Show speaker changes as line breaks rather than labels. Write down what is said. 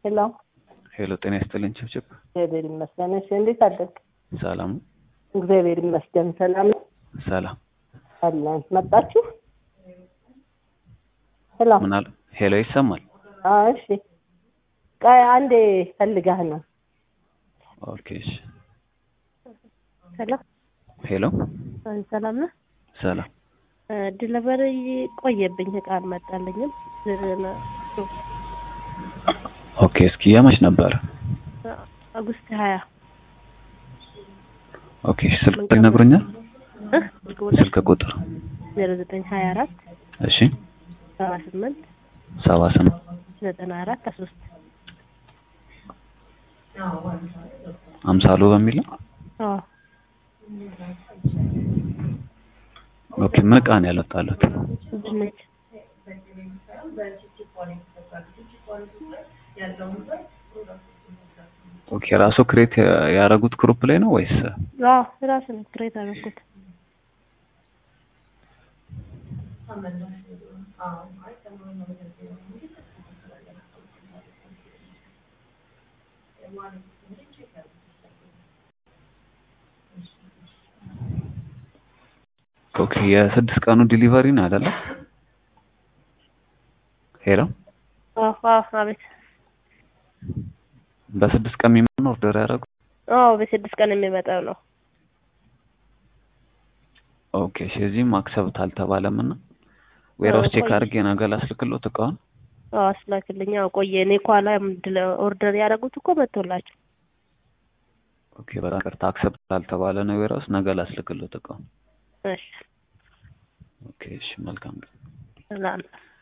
ሄሎ
ሄሎ ጤና ይስጥልኝ ችብችብ
እግዚአብሔር ይመስገን። እሺ እንዴት አደርክ?
ሰላም
እግዚአብሔር ይመስገን ሰላም
ሰላም
አለን። መጣችሁ? ሄሎ
ምን አለ? ሄሎ ይሰማል?
እሺ ቆይ አንዴ ፈልጋህ ነው።
ኦኬ እሺ
ሄሎ
ሄሎ
ሰላም ነህ?
ሰላም
ዲሊቨሪ ቆየብኝ፣ እቃ አልመጣልኝም።
ኦኬ እስኪ የመች ነበር?
አጉስት 20
ኦኬ ስልክ ይነግሩኛል? ስልክ ቁጥር
0924
እሺ
78 94 13
አምሳሉ በሚል ነው? ኦኬ ምን ዕቃ ነው ያለጣሉት?
ድንች
ኦኬ ራሱ ክሬት ያደረጉት ግሩፕ ላይ ነው ወይስ?
ራሱ ነው ክሬት ያደረኩት።
ኦኬ የስድስት ቀኑ ዲሊቨሪ ነው አይደለ? ሄሎ
አቤት።
በስድስት ቀን የሚመጣው ኦርደር ያደረጉ?
በስድስት ቀን የሚመጣው ነው።
ኦኬ እዚህም አክሰፕት አልተባለምና ዌራውስ ቼክ አድርጌ ነገር ላስልክሎት እቃውን።
አስላክልኝ። ቆየ እኔ ኳላ ኦርደር ያደረጉት እኮ መጥቶላችሁ።
ኦኬ በጣም ቅርታ አክሰፕት አልተባለ ነው ዌራውስ፣ ነገር ላስልክሎት እቃውን።
እሺ
ኦኬ እሺ መልካም።
ሰላም